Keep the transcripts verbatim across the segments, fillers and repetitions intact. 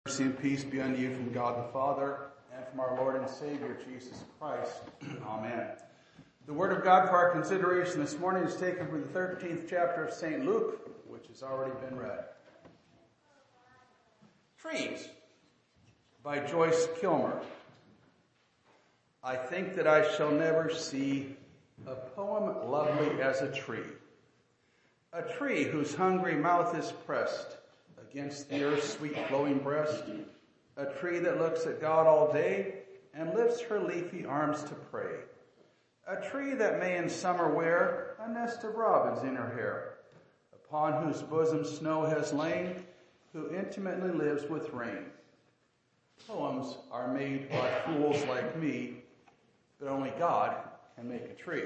Mercy and peace be unto you from God the Father and from our Lord and Savior Jesus Christ. Amen. The word of God for our consideration this morning is taken from the thirteenth chapter of Saint Luke, which has already been read. Trees by Joyce Kilmer. I think that I shall never see a poem lovely as a tree. A tree whose hungry mouth is pressed against the earth's sweet flowing breast, a tree that looks at God all day and lifts her leafy arms to pray, a tree that may in summer wear a nest of robins in her hair, upon whose bosom snow has lain, who intimately lives with rain. Poems are made by fools like me, but only God can make a tree.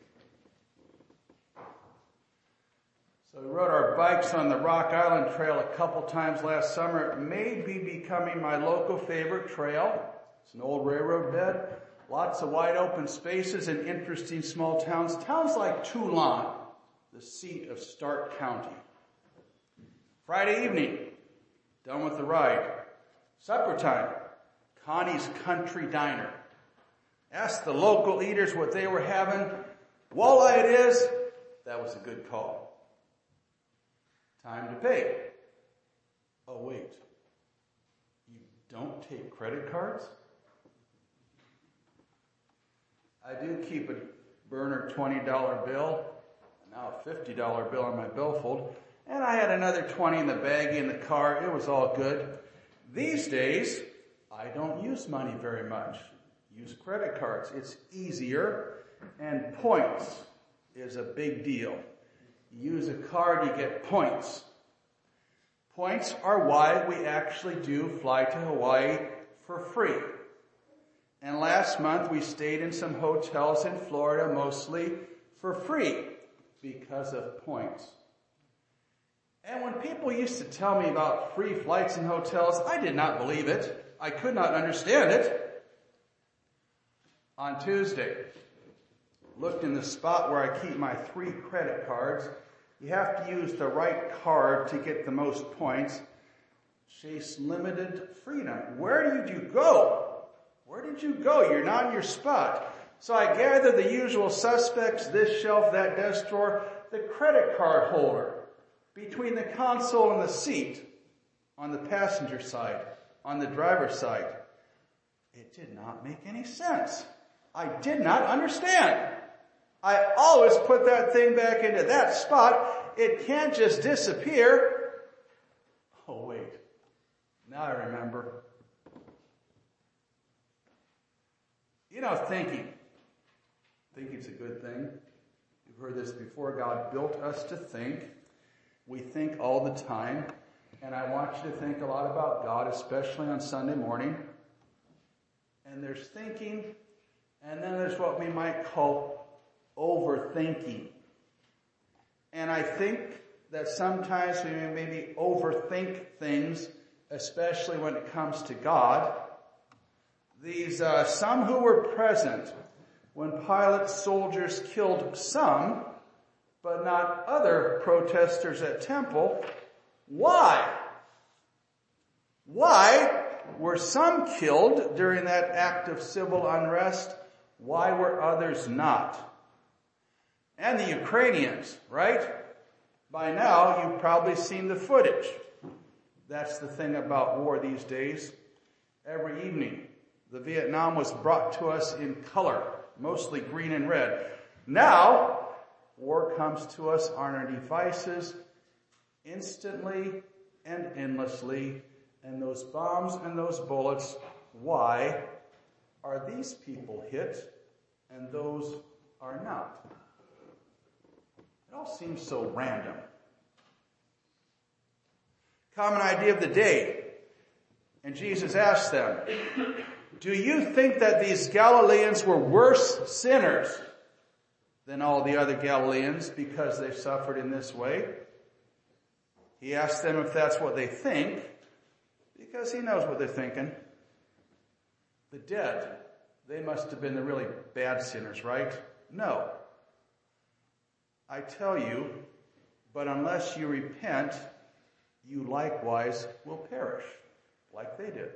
So we rode our bikes on the Rock Island Trail a couple times last summer. It may be becoming my local favorite trail. It's an old railroad bed, lots of wide open spaces and interesting small towns. Towns like Toulon, the seat of Stark County. Friday evening, done with the ride. Supper time, Connie's Country Diner. Asked the local eaters what they were having. Walleye it is. That was a good call. Time to pay. Oh, wait. You don't take credit cards? I do keep a burner twenty dollar bill, now a fifty dollar bill on my billfold, and I had another twenty in the baggie in the car. It was all good. These days, I don't use money very much. Use credit cards. It's easier, and points is a big deal. You use a card, you get points. Points are why we actually do fly to Hawaii for free. And last month we stayed in some hotels in Florida mostly for free because of points. And when people used to tell me about free flights and hotels, I did not believe it. I could not understand it. On Tuesday, looked in the spot where I keep my three credit cards. You have to use the right card to get the most points. Chase Limited Freedom. Where did you go? Where did you go? You're not in your spot. So I gathered the usual suspects, this shelf, that desk drawer, the credit card holder, between the console and the seat, on the passenger side, on the driver's side. It did not make any sense. I did not understand. I always put that thing back into that spot. It can't just disappear. Oh, wait. Now I remember. You know, thinking. Thinking's a good thing. You've heard this before. God built us to think. We think all the time. And I want you to think a lot about God, especially on Sunday morning. And there's thinking, and then there's what we might call overthinking. And I think that sometimes we maybe overthink things, especially when it comes to God. These, uh, some who were present when Pilate's soldiers killed some, but not other protesters at temple. Why? Why were some killed during that act of civil unrest? Why were others not? And the Ukrainians, right? By now, you've probably seen the footage. That's the thing about war these days. Every evening, the Vietnam was brought to us in color, mostly green and red. Now, war comes to us on our devices instantly and endlessly. And those bombs and those bullets, why are these people hit and those are not? It all seems so random. Common idea of the day. And Jesus asked them, do you think that these Galileans were worse sinners than all the other Galileans because they suffered in this way? He asked them if that's what they think, because he knows what they're thinking. The dead, they must have been the really bad sinners, right? No. I tell you, but unless you repent, you likewise will perish, like they did.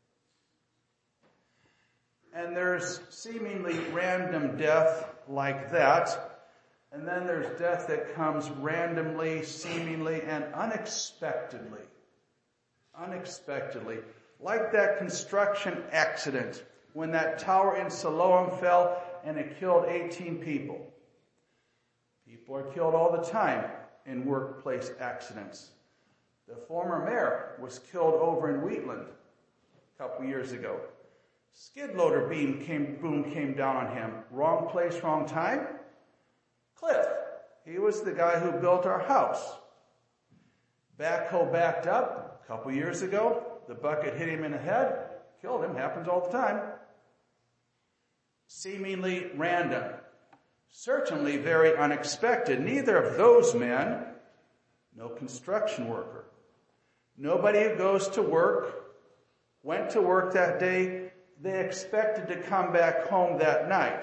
And there's seemingly random death like that. And then there's death that comes randomly, seemingly, and unexpectedly. Unexpectedly. Like that construction accident when that tower in Siloam fell and it killed eighteen people. People are killed all the time in workplace accidents. The former mayor was killed over in Wheatland a couple years ago. Skid loader beam came, boom came down on him. Wrong place, wrong time. Cliff, he was the guy who built our house. Backhoe backed up a couple years ago. The bucket hit him in the head, killed him. Happens all the time. Seemingly random. Certainly very unexpected. Neither of those men, no construction worker. Nobody who goes to work, went to work that day, they expected to come back home that night.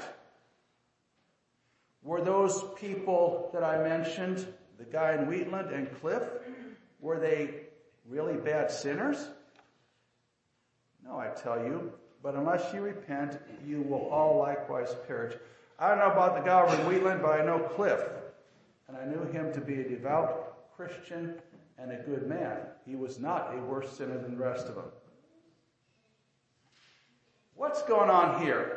Were those people that I mentioned, the guy in Wheatland and Cliff, were they really bad sinners? No, I tell you, but unless you repent, you will all likewise perish. I don't know about the guy over in Wheatland, but I know Cliff, and I knew him to be a devout Christian and a good man. He was not a worse sinner than the rest of them. What's going on here?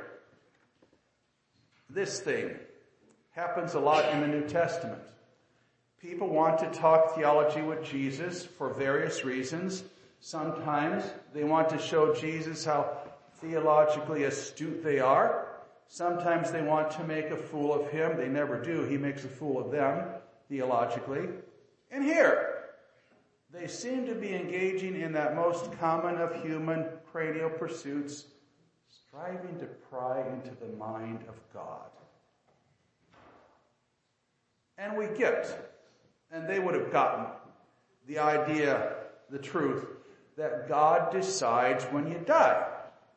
This thing happens a lot in the New Testament. People want to talk theology with Jesus for various reasons. Sometimes they want to show Jesus how theologically astute they are. Sometimes they want to make a fool of him. They never do. He makes a fool of them theologically. And here, they seem to be engaging in that most common of human cranial pursuits, striving to pry into the mind of God. And we get, and they would have gotten, the idea, the truth, that God decides when you die.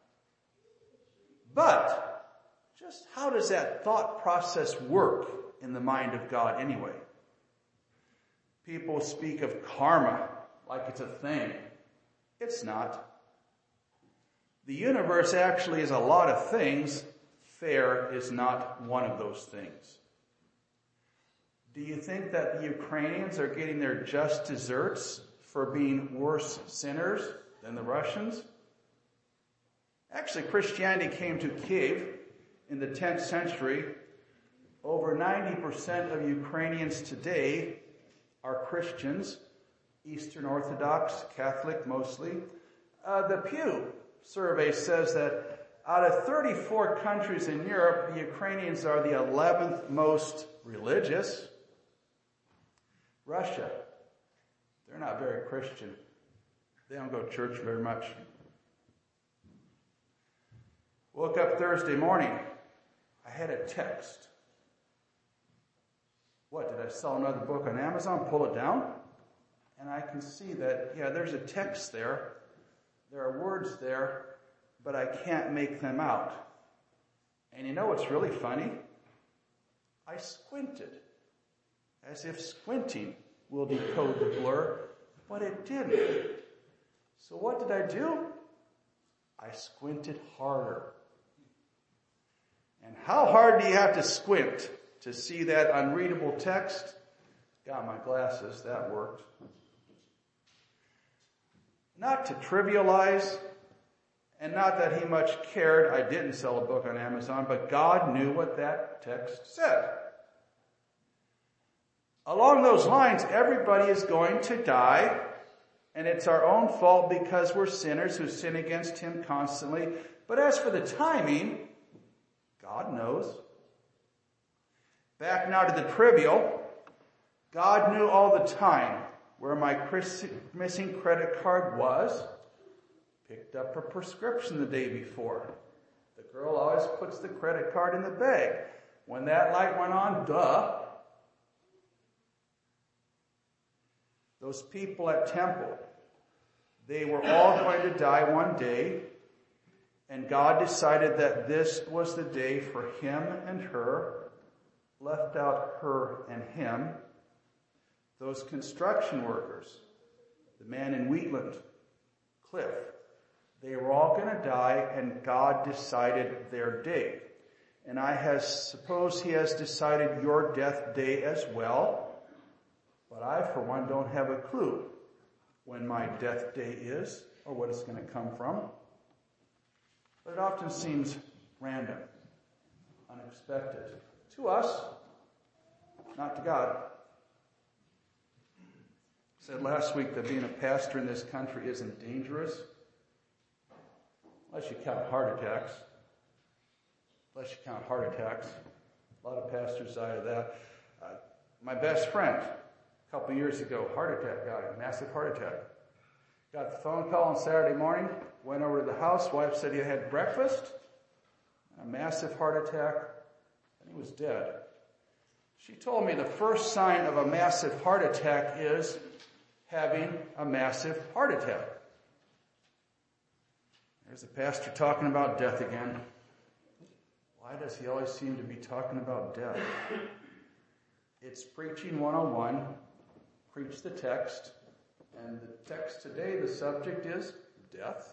But just how does that thought process work in the mind of God anyway? People speak of karma like it's a thing. It's not. The universe actually is a lot of things. Fair is not one of those things. Do you think that the Ukrainians are getting their just desserts for being worse sinners than the Russians? Actually, Christianity came to Kiev in the tenth century. Over ninety percent of Ukrainians today are Christians, Eastern Orthodox, Catholic mostly. Uh, the Pew survey says that out of thirty-four countries in Europe, the Ukrainians are the eleventh most religious. Russia, they're not very Christian. They don't go to church very much. Woke up Thursday morning. I had a text. What, did I sell another book on Amazon? Pull it down? And I can see that, yeah, there's a text there. There are words there, but I can't make them out. And you know what's really funny? I squinted, as if squinting will decode the blur, but it didn't. So what did I do? I squinted harder. And how hard do you have to squint to see that unreadable text? Got my glasses, that worked. Not to trivialize, and not that he much cared, I didn't sell a book on Amazon, but God knew what that text said. Along those lines, everybody is going to die, and it's our own fault because we're sinners who sin against him constantly. But as for the timing, God knows. Back now to the trivial. God knew all the time where my missing credit card was. Picked up a prescription the day before. The girl always puts the credit card in the bag. When that light went on, duh. Those people at Temple, they were all going to die one day. And God decided that this was the day for him and her, left out her and him. Those construction workers, the man in Wheatland, Cliff, They were all going to die, and God decided their day. And I has, suppose he has decided your death day as well. But I, for one, don't have a clue when my death day is or what it's going to come from. But it often seems random, unexpected. To us, not to God. I said last week that being a pastor in this country isn't dangerous. Unless you count heart attacks. Unless you count heart attacks. A lot of pastors die of that. Uh, my best friend, a couple years ago, heart attack got him, massive heart attack. Got the phone call on Saturday morning, went over to the house, wife said he had breakfast, a massive heart attack, and he was dead. She told me the first sign of a massive heart attack is having a massive heart attack. There's the pastor talking about death again. Why does he always seem to be talking about death? It's preaching one oh one. Preach the text. And the text today, the subject is death.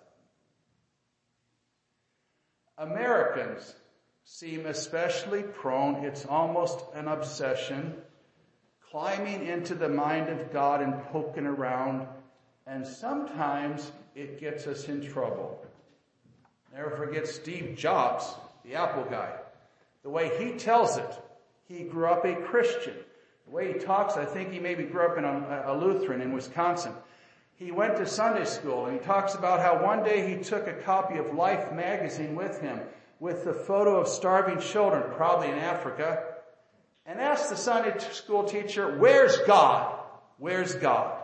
Americans seem especially prone, it's almost an obsession, climbing into the mind of God and poking around, and sometimes it gets us in trouble. Never forget Steve Jobs, the Apple guy. The way he tells it, he grew up a Christian. The way he talks, I think he maybe grew up in a, a Lutheran in Wisconsin. He went to Sunday school, and he talks about how one day he took a copy of Life magazine with him with the photo of starving children, probably in Africa, and asked the Sunday school teacher, "Where's God? Where's God?"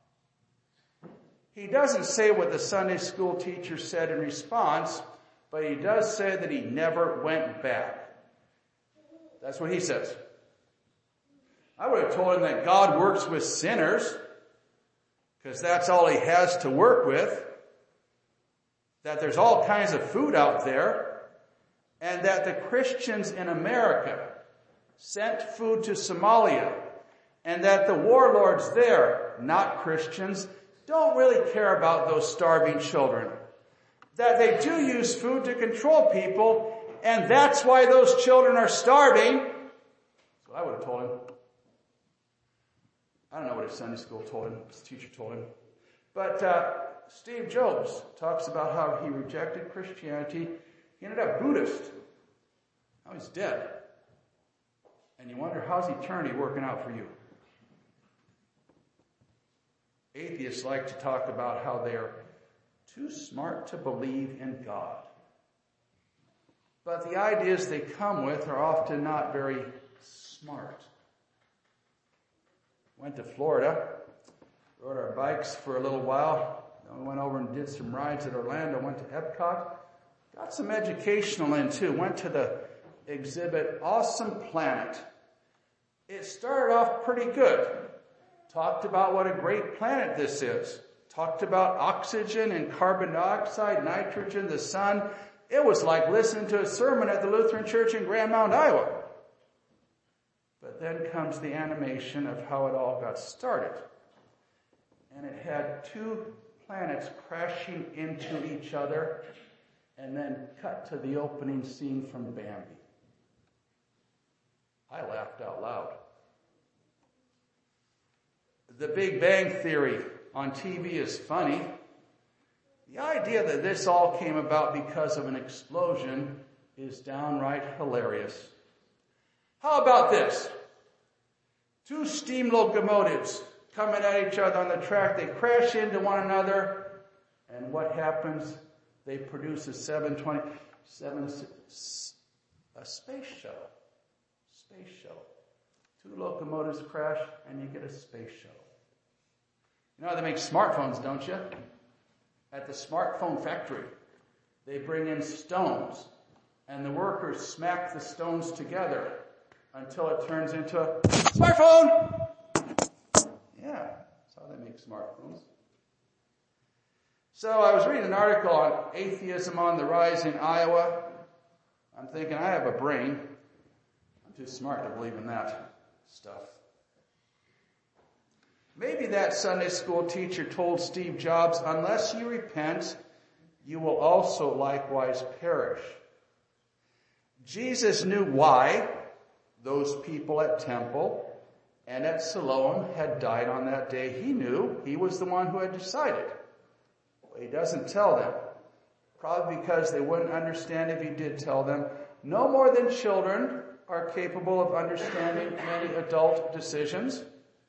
He doesn't say what the Sunday school teacher said in response, but he does say that he never went back. That's what he says. I would have told him that God works with sinners, because that's all he has to work with, that there's all kinds of food out there, and that the Christians in America sent food to Somalia, and that the warlords there, not Christians, don't really care about those starving children. That they do use food to control people, and that's why those children are starving. So I would have told him. I don't know what his Sunday school told him, his teacher told him. But uh, Steve Jobs talks about how he rejected Christianity. He ended up Buddhist. Now he's dead. And you wonder, how's eternity working out for you? Atheists like to talk about how they're too smart to believe in God. But the ideas they come with are often not very smart. Went to Florida, rode our bikes for a little while. Then we went over and did some rides at Orlando, went to Epcot. Got some educational in too. Went to the exhibit Awesome Planet. It started off pretty good. Talked about what a great planet this is. Talked about oxygen and carbon dioxide, nitrogen, the sun. It was like listening to a sermon at the Lutheran Church in Grand Mound, Iowa. But then comes the animation of how it all got started. And it had two planets crashing into each other, and then cut to the opening scene from Bambi. I laughed out loud. The Big Bang Theory on T V is funny. The idea that this all came about because of an explosion is downright hilarious. How about this? Two steam locomotives coming at each other on the track. They crash into one another. And what happens? They produce a seven twenty-seven, a space shuttle. Space shuttle. Two locomotives crash and you get a space shuttle. You know how they make smartphones, don't you? At the smartphone factory, they bring in stones, and the workers smack the stones together until it turns into a smartphone! Yeah, that's how they make smartphones. So I was reading an article on atheism on the rise in Iowa. I'm thinking, I have a brain. I'm too smart to believe in that stuff. Maybe that Sunday school teacher told Steve Jobs, unless you repent, you will also likewise perish. Jesus knew why those people at Temple and at Siloam had died on that day. He knew. He was the one who had decided. He doesn't tell them. Probably because they wouldn't understand if he did tell them. No more than children are capable of understanding many adult decisions.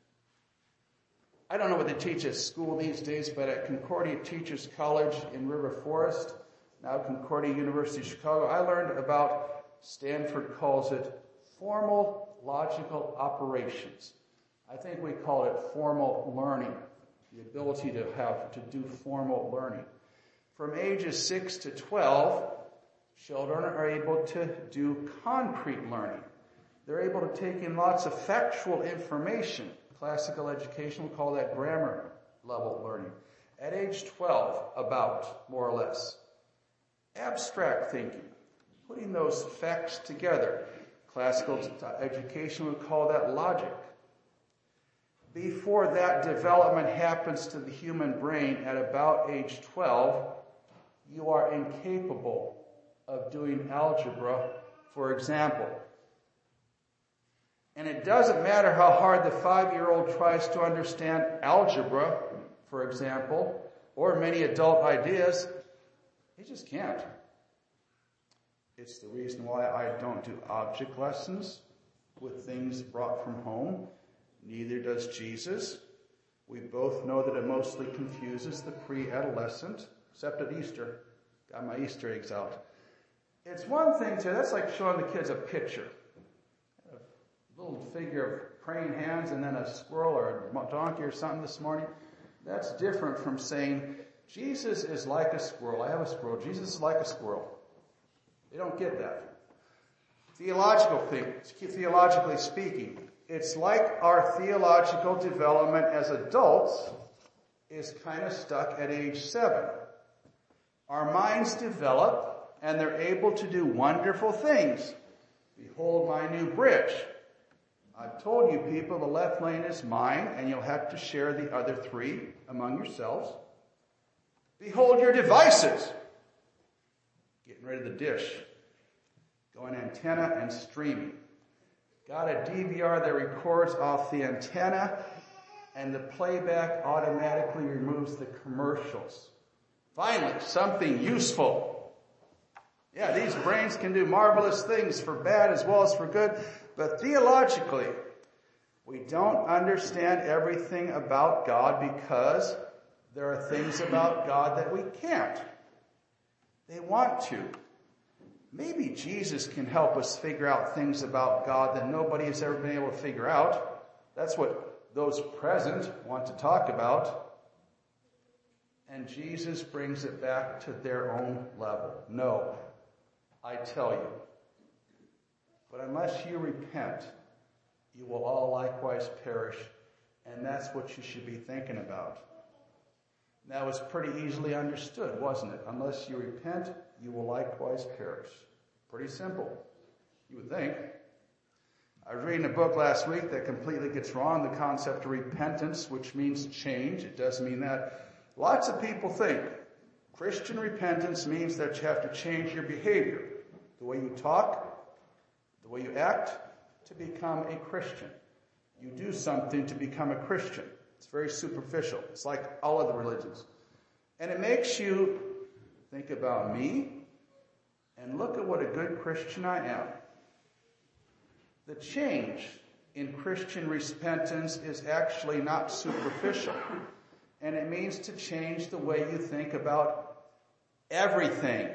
I don't know what they teach at school these days, but at Concordia Teachers College in River Forest, now Concordia University Chicago, I learned about, Stanford calls it, formal logical operations. I think we call it formal learning, the ability to have to do formal learning. From ages six to twelve, children are able to do concrete learning. They're able to take in lots of factual information. Classical education, we call that grammar level learning. At age twelve, about, more or less. Abstract thinking, putting those facts together. Classical education would call that logic. Before that development happens to the human brain at about age twelve, you are incapable of doing algebra, for example. And it doesn't matter how hard the five-year-old tries to understand algebra, for example, or many adult ideas, he just can't. It's the reason why I don't do object lessons with things brought from home. Neither does Jesus. We both know that it mostly confuses the pre-adolescent, except at Easter. Got my Easter eggs out. It's one thing to, that's like showing the kids a picture. A little figure of praying hands and then a squirrel or a donkey or something this morning. That's different from saying, Jesus is like a squirrel. I have a squirrel. Jesus is like a squirrel. They don't get that. Theological thing, theologically speaking, it's like our theological development as adults is kind of stuck at age seven. Our minds develop and they're able to do wonderful things. Behold my new bridge. I've told you people the left lane is mine and you'll have to share the other three among yourselves. Behold your devices. Getting rid of the dish. Going antenna and streaming. Got a D V R that records off the antenna and the playback automatically removes the commercials. Finally, something useful. Yeah, these brains can do marvelous things for bad as well as for good, but theologically, we don't understand everything about God because there are things about God that we can't. They want to. Maybe Jesus can help us figure out things about God that nobody has ever been able to figure out. That's what those present want to talk about. And Jesus brings it back to their own level. No, I tell you. But unless you repent, you will all likewise perish. And that's what you should be thinking about. That was pretty easily understood, wasn't it? Unless you repent, you will likewise perish. Pretty simple, you would think. I was reading a book last week that completely gets wrong the concept of repentance, which means change. It does mean that. Lots of people think Christian repentance means that you have to change your behavior, the way you talk, the way you act, to become a Christian. You do something to become a Christian. It's very superficial. It's like all other religions. And it makes you think about me and look at what a good Christian I am. The change in Christian repentance is actually not superficial. And it means to change the way you think about everything.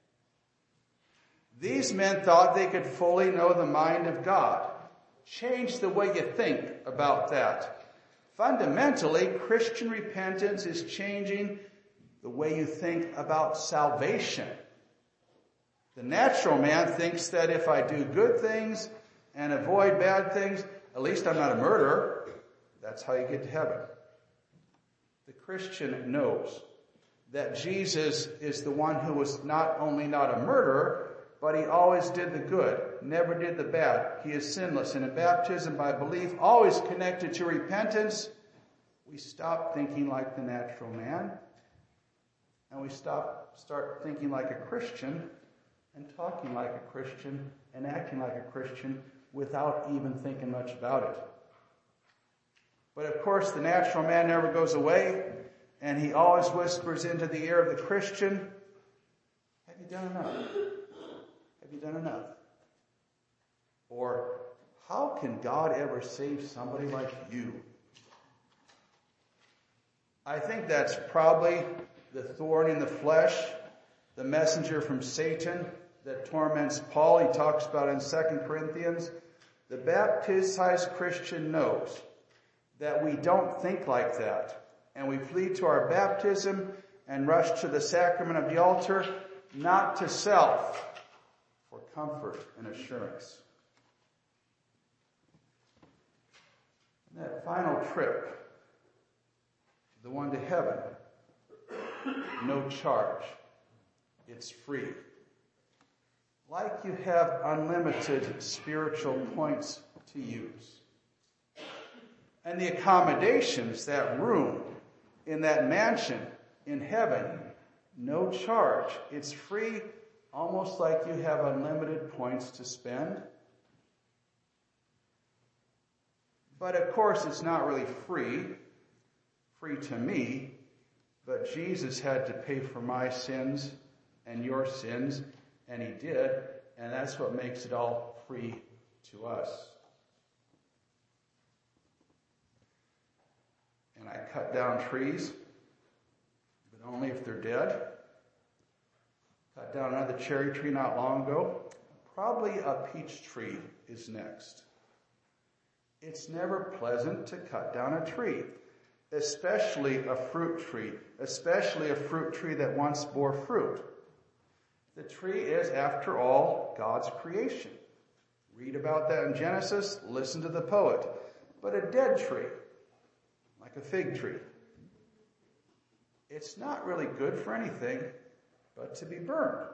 These men thought they could fully know the mind of God. Change the way you think about that. Fundamentally, Christian repentance is changing the way you think about salvation. The natural man thinks that if I do good things and avoid bad things, at least I'm not a murderer. That's how you get to heaven. The Christian knows that Jesus is the one who was not only not a murderer, but he always did the good, never did the bad. He is sinless. And in baptism by belief, always connected to repentance, we stop thinking like the natural man. and we stop, start thinking like a Christian and talking like a Christian and acting like a Christian without even thinking much about it. But of course, the natural man never goes away, and he always whispers into the ear of the Christian, have you done enough? Have you done enough? Or, how can God ever save somebody like you? I think that's probably the thorn in the flesh, the messenger from Satan that torments Paul. He talks about in Second Corinthians. The baptized Christian knows that we don't think like that. And we flee to our baptism and rush to the sacrament of the altar, not to self, for comfort and assurance. And that final trip, the one to heaven, no charge. It's free. Like you have unlimited spiritual points to use. And the accommodations, that room in that mansion in heaven, no charge. It's free, almost like you have unlimited points to spend. But of course, it's not really free, free to me, but Jesus had to pay for my sins and your sins, and he did, and that's what makes it all free to us. And I cut down trees, but only if they're dead. Cut down another cherry tree not long ago. Probably a peach tree is next. It's never pleasant to cut down a tree, especially a fruit tree, especially a fruit tree that once bore fruit. The tree is, after all, God's creation. Read about that in Genesis, listen to the poet. But a dead tree, like a fig tree, it's not really good for anything but to be burned.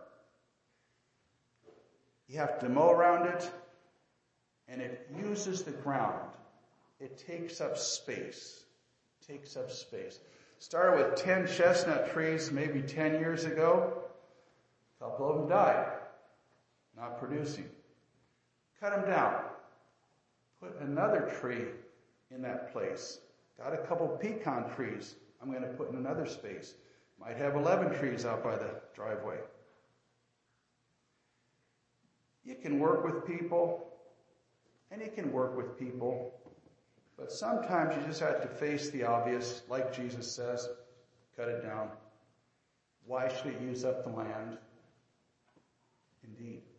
You have to mow around it, and it uses the ground. It takes up space. It takes up space. Started with ten chestnut trees maybe ten years ago. A couple of them died, not producing. Cut them down. Put another tree in that place. Got a couple pecan trees I'm going to put in another space. Might have eleven trees out by the driveway. You can work with people, and you can work with people, but sometimes you just have to face the obvious, like Jesus says, cut it down. Why should it use up the land? Indeed.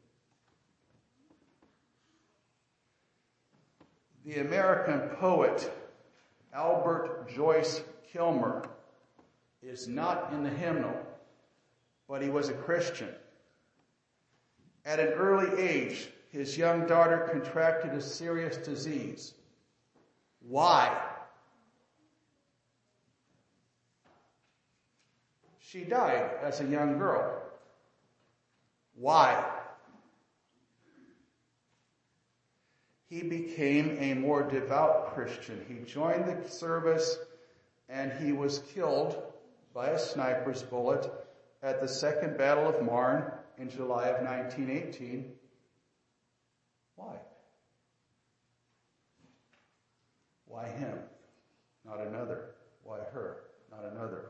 The American poet Albert Joyce Kilmer is not in the hymnal, but he was a Christian. At an early age, his young daughter contracted a serious disease. Why? She died as a young girl. Why? He became a more devout Christian. He joined the service, and he was killed by a sniper's bullet at the Second Battle of Marne in July of nineteen eighteen. Why? Why him, not another? Why her, not another?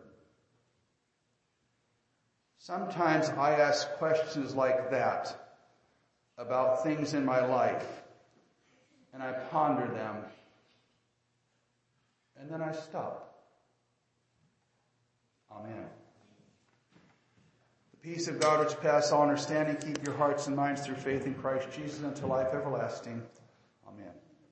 Sometimes I ask questions like that about things in my life, and I ponder them, and then I stop. Amen. The peace of God which passes all understanding, keep your hearts and minds through faith in Christ Jesus unto life everlasting.